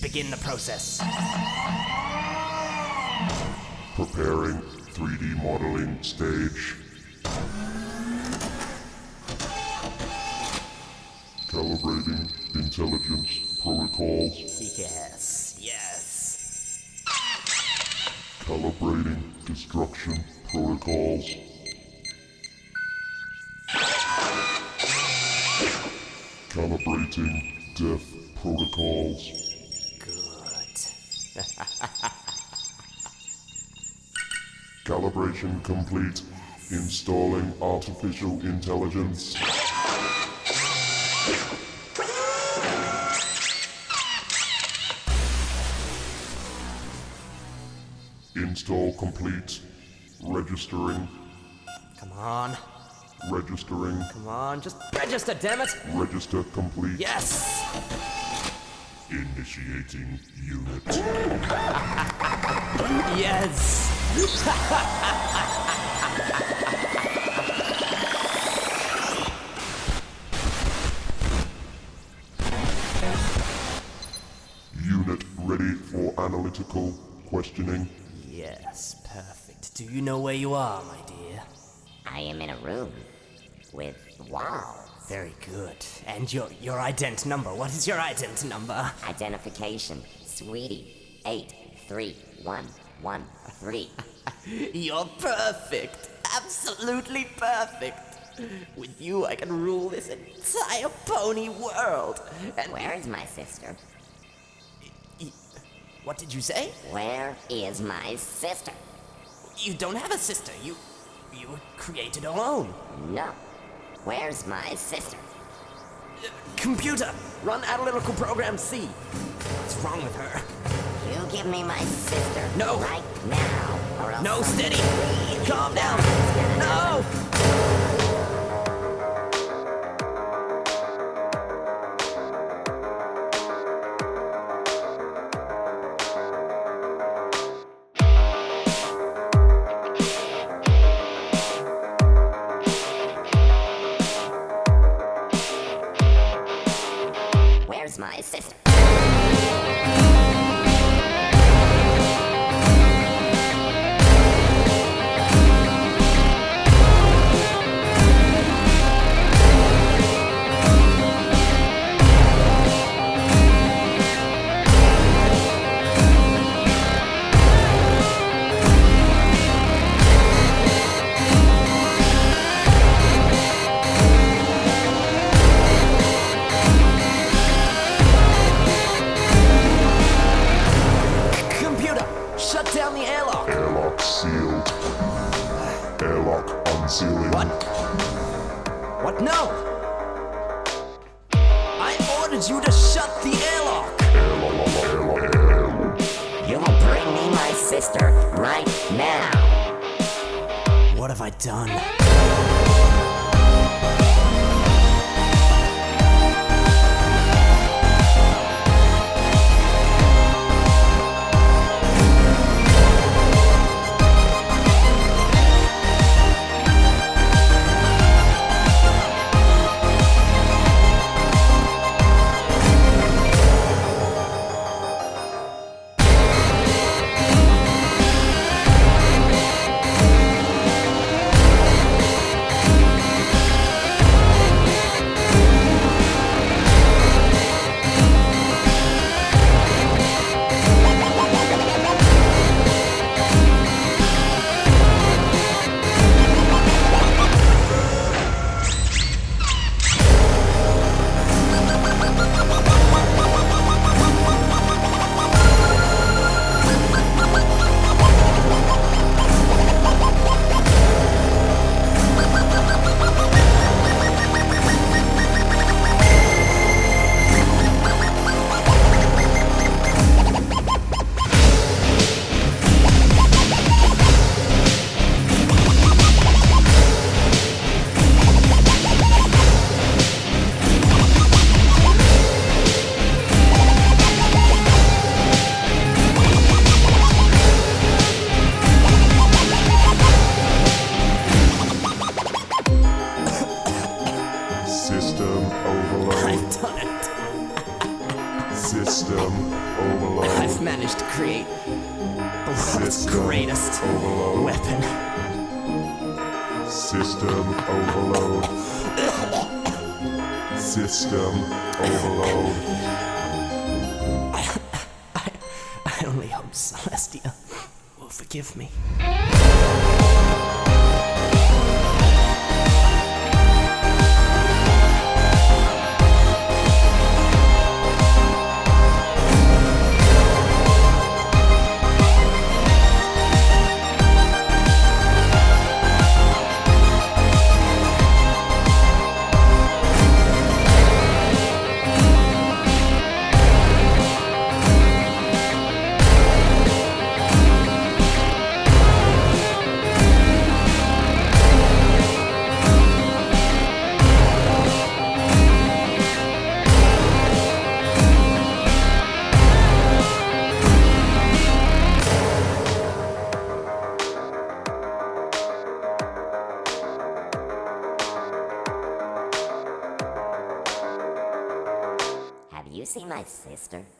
begin the process. Preparing 3D modeling stage. Calibrating intelligence protocols. Yes. Calibrating destruction protocols. Calibrating death protocols. Good. Calibration complete. Installing artificial intelligence. Install complete. Registering. Come on. Registering. Come on, just register, damn it! Register complete. Yes! Initiating unit. Yes! Unit ready for analytical questioning. Yes, perfect. Do you know where you are, my dear? I am in a room with walls. Very good. And your ident number. What is your ident number? Identification, sweetie, 83113. You're perfect. Absolutely perfect. With you, I can rule this entire pony world. And Where is my sister? what did you say? Where is my sister? You don't have a sister. You were created alone. No. Where's my sister? Computer, run analytical program C. What's wrong with her? You give me my sister. No. Right now, or else No, something steady. really Calm down. bad is gonna No. Where's my sister? Computer, shut down the airlock. Airlock sealed. Airlock unsealing. What? What? No! I ordered you to shut the airlock! You'll bring me my sister right now. What have I done? System overload. I've managed to create the world's System greatest overload. weapon. System overload. System overload. I only hope Celestia will forgive me. Have you seen my sister?